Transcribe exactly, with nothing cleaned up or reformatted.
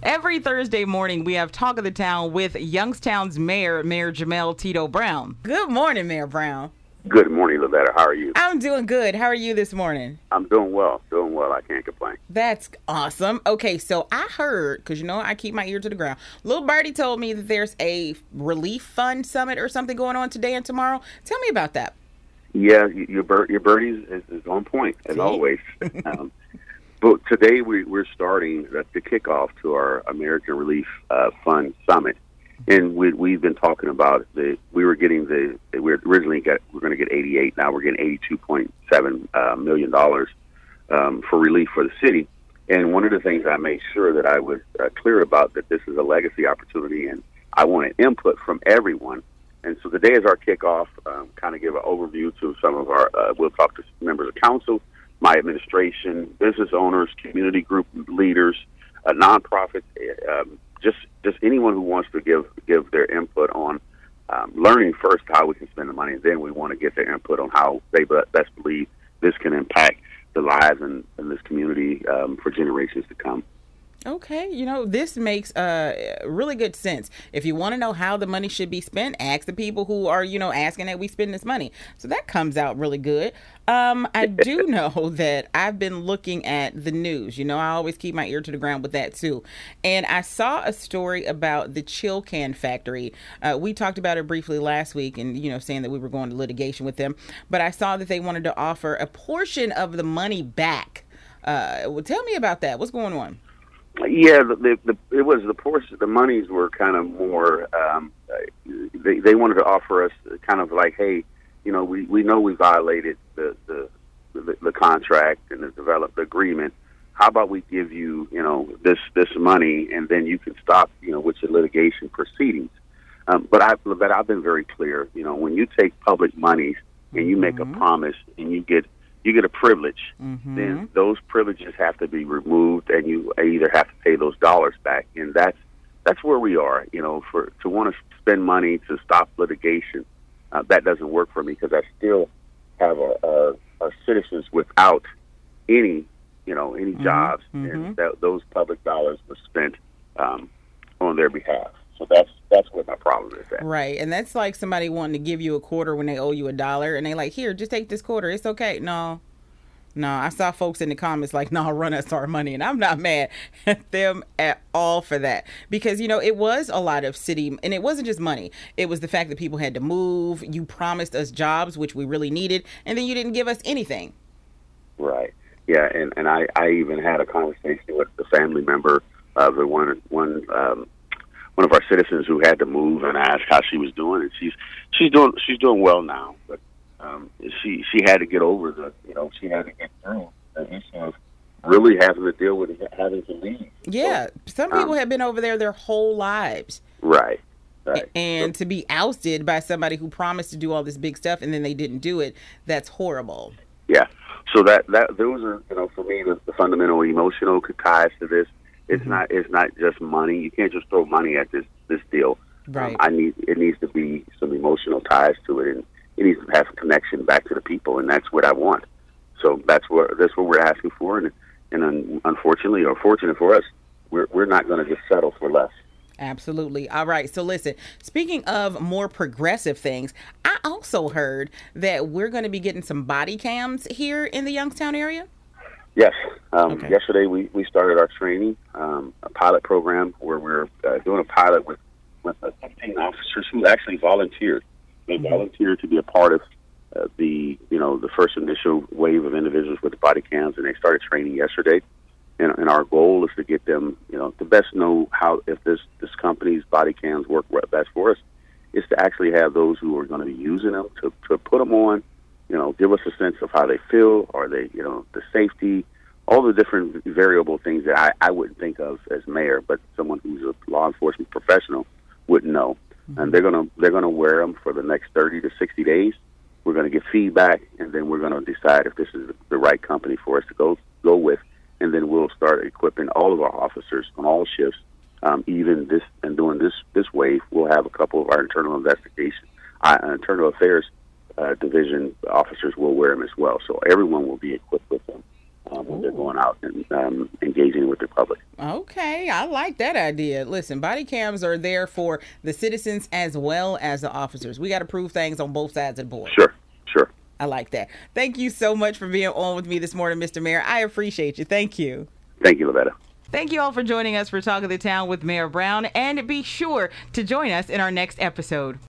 every Thursday morning, we have Talk of the Town with Youngstown's Mayor, Mayor Jamel Tito Brown. Good morning, Mayor Brown. Good morning, Lavetta. How are you? I'm doing good. How are you this morning? I'm doing well. Doing well. I can't complain. That's awesome. Okay, so I heard, because you know I keep my ear to the ground, Little Birdie told me that there's a relief fund summit or something going on today and tomorrow. Tell me about that. Yeah, your bir- your birdie is, is on point, as See? always. um, but today we, we're starting the, the kickoff to our American Relief uh, Fund Summit. And we, we've been talking about the we were getting the we originally got we're going to get eighty-eight. Now we're getting eighty-two point seven uh, million dollars um, for relief for the city. And one of the things I made sure that I was uh, clear about, that this is a legacy opportunity, and I wanted input from everyone. And so today is our kickoff. Um, kind of give an overview to some of our. Uh, we'll talk to members of council, my administration, business owners, community group leaders, uh, nonprofits. Um, Just, just anyone who wants to give give their input on um, learning first how we can spend the money, and then we want to get their input on how they best believe this can impact the lives in, in this community um, for generations to come. Okay, you know, this makes uh, really good sense. If you want to know how the money should be spent, ask the people who are, you know, asking that we spend this money. So that comes out really good. Um, I do know that I've been looking at the news. You know, I always keep my ear to the ground with that, too. And I saw a story about the Chill Can Factory. Uh, we talked about it briefly last week and, you know, saying that we were going to litigation with them. But I saw that they wanted to offer a portion of the money back. Uh, well, tell me about that. What's going on? Yeah, the, the, the, it was the portion. The monies were kind of more. Um, they they wanted to offer us kind of like, hey, you know, we, we know we violated the the, the the contract and the developed agreement. How about we give you, you know, this this money, and then you can stop, you know, with your litigation proceedings. Um, but I but I've been very clear. You know, when you take public monies and you make Mm-hmm. a promise and you get you get a privilege, Mm-hmm. then those privileges have to be removed, and you either have to pay those dollars back. And that's that's where we are. You know, for to want to spend money to stop litigation, uh, that doesn't work for me, because I still have a, a, a citizens without any, you know, any Mm-hmm. jobs, Mm-hmm. and that, those public dollars were spent um, on their behalf. So that's that's what my problem is at. Right. And that's like somebody wanting to give you a quarter when they owe you a dollar, and they like, here, just take this quarter. It's okay. No, no. I saw folks in the comments like, no, run us our money. And I'm not mad at them at all for that, because, you know, it was a lot of city, and it wasn't just money. It was the fact that people had to move. You promised us jobs, which we really needed, and then you didn't give us anything. Right. Yeah. And, and I, I even had a conversation with the family member of the one one um, one of our citizens who had to move, and I asked how she was doing, and she's she's doing she's doing well now, but um, she she had to get over the you know she had to get through the issue of really having to deal with having to leave. Yeah, so, some people um, have been over there their whole lives. Right. Right. And so, to be ousted by somebody who promised to do all this big stuff and then they didn't do it, that's horrible. Yeah. So that that those are you know for me the, the fundamental emotional ties to this. It's Mm-hmm. not. It's not just money. You can't just throw money at this this deal. Right. Um, I need. It needs to be some emotional ties to it, and it needs to have a connection back to the people, and that's what I want. So that's what that's what we're asking for, and and un, unfortunately, or fortunate for us, we're we're not going to just settle for less. Absolutely. All right. So listen, speaking of more progressive things, I also heard that we're going to be getting some body cams here in the Youngstown area. Yes. Um, Okay. Yesterday we, we started our training, um, a pilot program where we're uh, doing a pilot with, with uh, fifteen officers who actually volunteered. They Mhm. volunteered to be a part of uh, the, you know, the first initial wave of individuals with the body cams, and they started training yesterday. And, and our goal is to get them, you know, to best know how, if this, this company's body cams work best for us, is to actually have those who are going to be using them to, to put them on, you know, give us a sense of how they feel, are they, you know, the safety, all the different variable things that I, I wouldn't think of as mayor, but someone who's a law enforcement professional would know. Mm-hmm. And they're gonna they're gonna wear them for the next thirty to sixty days. We're gonna get feedback, and then we're gonna decide if this is the right company for us to go go with, and then we'll start equipping all of our officers on all shifts. Um, even this and doing this this wave, we'll have a couple of our internal investigation, uh, internal affairs uh, division officers will wear them as well. So everyone will be equipped with them. um, when they're going out and um, engaging with the public. Okay, I like that idea. Listen, body cams are there for the citizens as well as the officers. We got to prove things on both sides of the board. Sure, sure. I like that. Thank you so much for being on with me this morning, Mister Mayor. I appreciate you. Thank you. Thank you, Lavetta. Thank you all for joining us for Talk of the Town with Mayor Brown, and be sure to join us in our next episode.